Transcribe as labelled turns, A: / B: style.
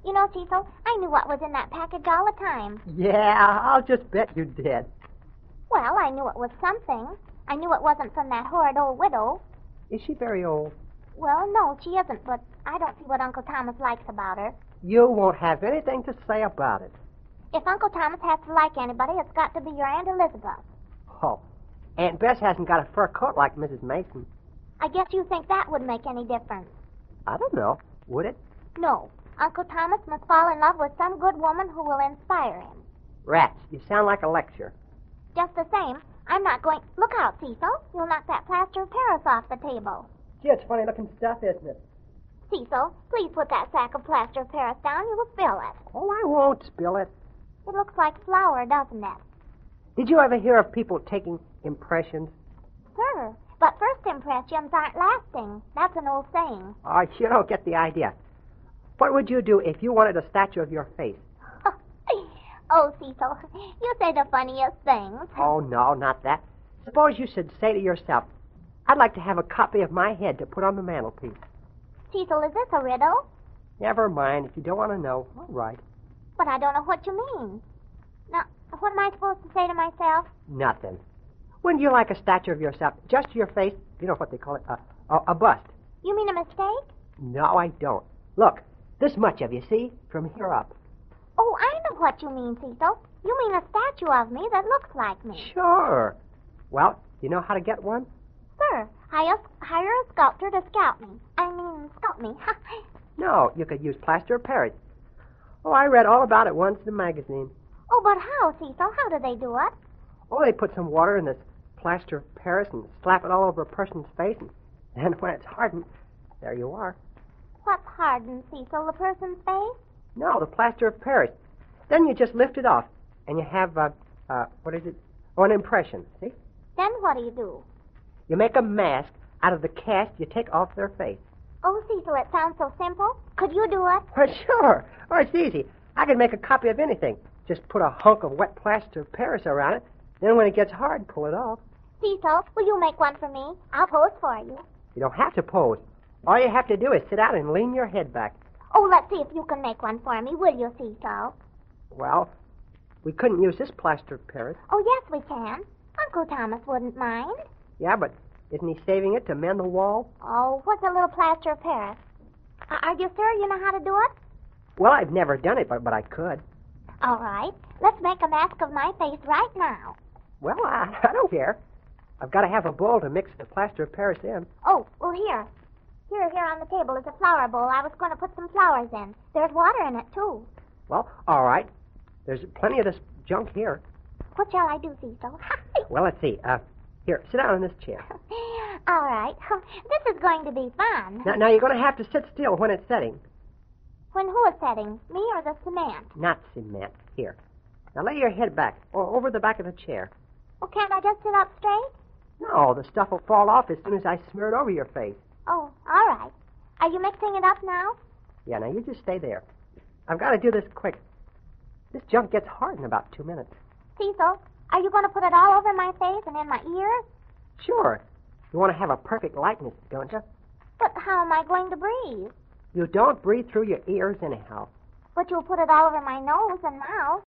A: You know, Cecil, I knew what was in that package all the time.
B: Yeah, I'll just bet you did.
A: Well, I knew it was something. I knew it wasn't from that horrid old widow.
B: Is she very old?
A: Well, no, she isn't, but I don't see what Uncle Thomas likes about her.
B: You won't have anything to say about it.
A: If Uncle Thomas has to like anybody, it's got to be your Aunt Elizabeth.
B: Oh, Aunt Bess hasn't got a fur coat like Mrs. Mason.
A: I guess you think that would make any difference.
B: I don't know. Would it?
A: No. Uncle Thomas must fall in love with some good woman who will inspire him.
B: Rats, you sound like a lecture.
A: Just the same, I'm not going... Look out, Cecil. You'll knock that plaster of Paris off the table.
B: Gee, it's funny-looking stuff, isn't it?
A: Cecil, please put that sack of plaster of Paris down. You will spill it.
B: Oh, I won't spill it.
A: It looks like flour, doesn't it?
B: Did you ever hear of people taking impressions?
A: Sure. But first impressions aren't lasting. That's an old saying.
B: Oh, you don't get the idea. What would you do if you wanted a statue of your face?
A: Oh, Cecil, you say the funniest things.
B: Oh, no, not that. Suppose you should say to yourself, I'd like to have a copy of my head to put on the mantelpiece.
A: Cecil, is this a riddle?
B: Never mind. If you don't want to know, all right.
A: But I don't know what you mean. Now, what am I supposed to say to myself?
B: Nothing. Wouldn't you like a statue of yourself, just your face? You know what they call it? A bust.
A: You mean a mistake?
B: No, I don't. Look, this much of you, see? From here up.
A: Oh, I know what you mean, Cecil. You mean a statue of me that looks like me.
B: Sure. Well, you know how to get one?
A: Sir, hire a sculptor to sculpt me.
B: No, you could use plaster of Paris. Oh, I read all about it once in a magazine.
A: Oh, but how, Cecil? How do they do it?
B: Oh, they put some water in this plaster of Paris and slap it all over a person's face, and when it's hardened, there you are.
A: What's hardened, Cecil? The person's face?
B: No, the plaster of Paris. Then you just lift it off, and you have, what is it? Oh, an impression, see?
A: Then what do you do?
B: You make a mask out of the cast you take off their face.
A: Oh, Cecil, it sounds so simple. Could you do it?
B: Well, sure. Oh, it's easy. I can make a copy of anything. Just put a hunk of wet plaster of Paris around it. Then when it gets hard, pull it off.
A: Cecil, will you make one for me? I'll pose for you.
B: You don't have to pose. All you have to do is sit down and lean your head back.
A: Oh, let's see if you can make one for me, will you, Cecil?
B: Well, we couldn't use this plaster of Paris.
A: Oh, yes, we can. Uncle Thomas wouldn't mind.
B: Yeah, but isn't he saving it to mend the wall?
A: Oh, what's a little plaster of Paris? Are you sure you know how to do it?
B: Well, I've never done it, but I could.
A: All right. Let's make a mask of my face right now.
B: Well, I don't care. I've got to have a bowl to mix the plaster of Paris in.
A: Oh, well, here. Here on the table is a flower bowl. I was going to put some flowers in. There's water in it, too.
B: Well, all right. There's plenty of this junk here.
A: What shall I do, Cecil?
B: Well, let's see. Here, sit down in this chair.
A: All right. This is going to be fun.
B: Now you're going to have to sit still when it's setting.
A: When who is setting? Me or the cement?
B: Not cement. Here. Now lay your head back, or over the back of the chair.
A: Well, can't I just sit up straight?
B: No, the stuff will fall off as soon as I smear it over your face.
A: Oh, all right. Are you mixing it up now?
B: Yeah, now you just stay there. I've got to do this quick. This junk gets hard in about 2 minutes.
A: Cecil, are you going to put it all over my face and in my ears?
B: Sure. You want to have a perfect likeness, don't you?
A: But how am I going to breathe?
B: You don't breathe through your ears anyhow.
A: But you'll put it all over my nose and mouth.